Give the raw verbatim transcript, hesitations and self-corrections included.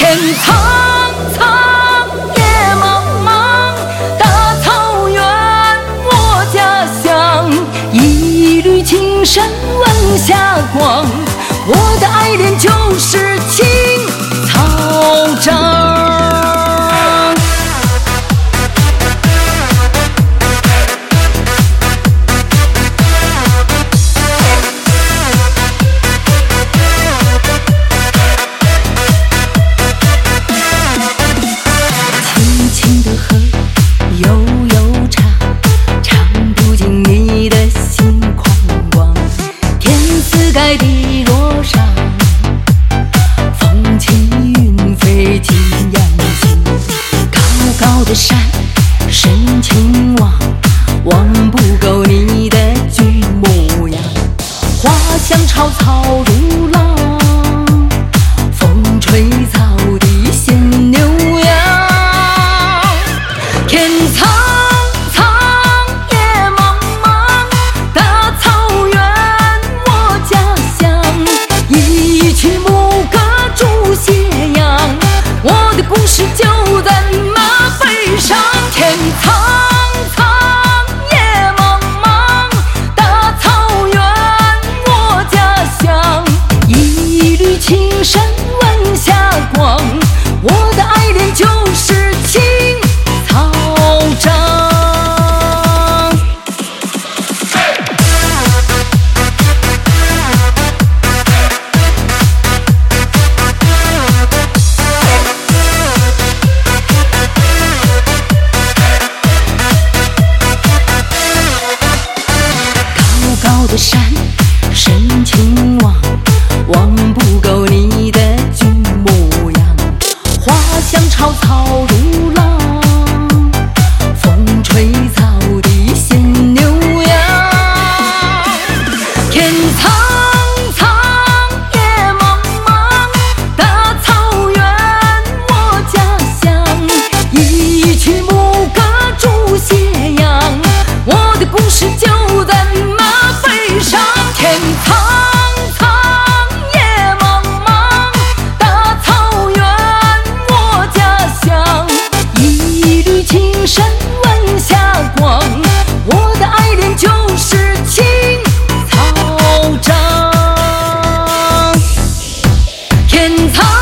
天苍苍，野茫茫，大草原我家乡。一缕青山晚霞光，我的爱恋就是青草长。盖地若上，风起云飞尽阳心。高高的山，深情望，望不够你的俊模样。花香草草如浪，风吹草低见牛羊。天苍故事就在马背上，天苍苍，野茫茫，大草原我家乡。一缕青山晚霞光，我的爱恋就是青草长。的山，深情望，望不够你的俊模样。花香草草如浪，风吹草低见牛羊。天苍苍，野茫茫，大草原我家乡。一曲牧歌逐斜阳，我的故事就在天苍苍，野茫茫，大草原我家乡。一缕青山晚霞光，我的爱恋就是青草长。天苍